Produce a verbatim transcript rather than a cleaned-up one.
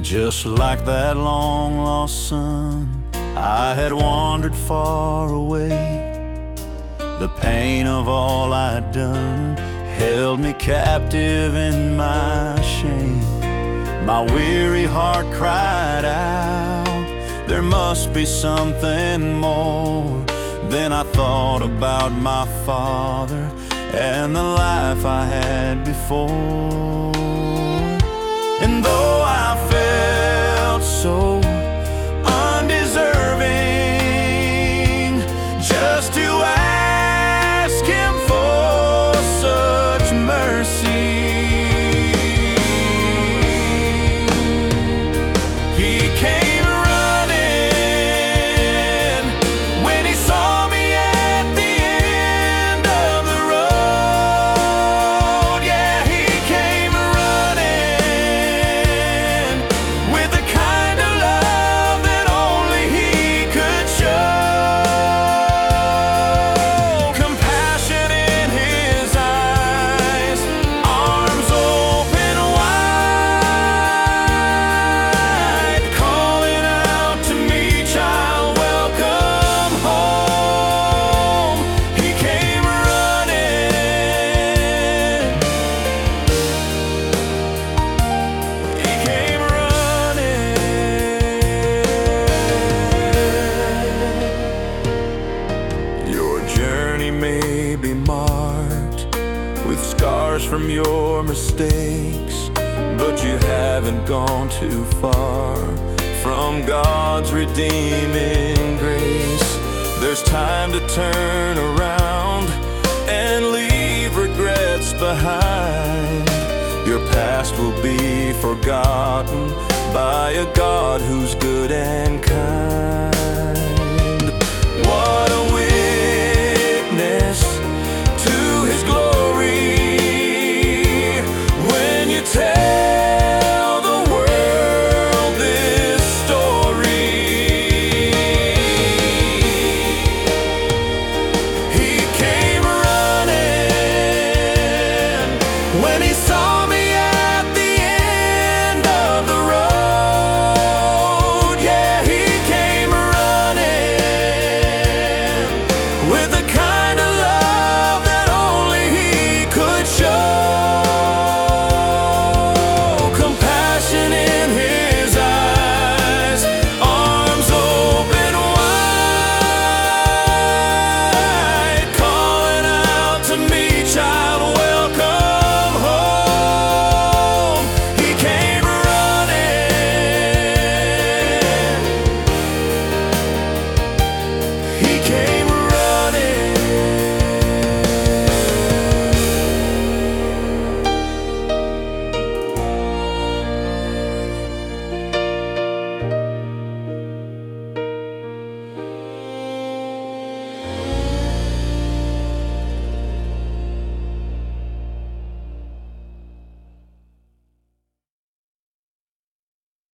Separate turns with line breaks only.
Just like that long-lost son, I had wandered far away. The pain of all I'd done held me captive in my shame. My weary heart cried out, there must be something more. Then I thought about my father and the life I had before. And though I felt so undeserving, just to ask him for such mercy, he came running when he saw me at the end of the road. Yeah, he came running with the kind of love that only he could show. Compassion in his eyes, arms open wide, calling out to me, child, welcome home. He came running, he came running. Your journey may be marked with scars from your mistakes, but you haven't gone too far from God's redeeming grace. There's time to turn around and leave regrets behind. Your past will be forgotten by a God who's good and kind.